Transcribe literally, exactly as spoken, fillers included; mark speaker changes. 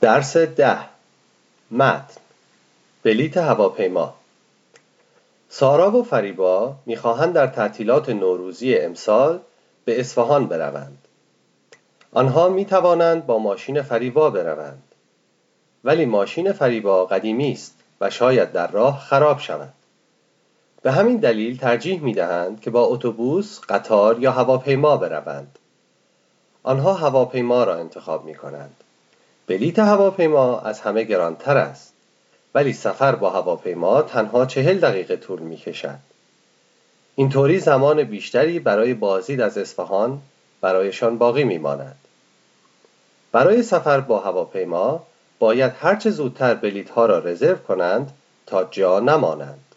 Speaker 1: درس ده. متن. بلیط هواپیما. سارا و فریبا می‌خواهند در تعطیلات نوروزی امسال به اصفهان بروند. آنها می‌توانند با ماشین فریبا بروند، ولی ماشین فریبا قدیمی است و شاید در راه خراب شود. به همین دلیل ترجیح می‌دهند که با اتوبوس، قطار یا هواپیما بروند. آنها هواپیما را انتخاب می‌کنند. بلیط هواپیما از همه گرانتر است، ولی سفر با هواپیما تنها چهل دقیقه طول می‌کشد. اینطوری زمان بیشتری برای بازدید از اصفهان برایشان باقی می‌ماند. برای سفر با هواپیما باید هرچه زودتر بلیط‌ها را رزرو کنند تا جا نمانند.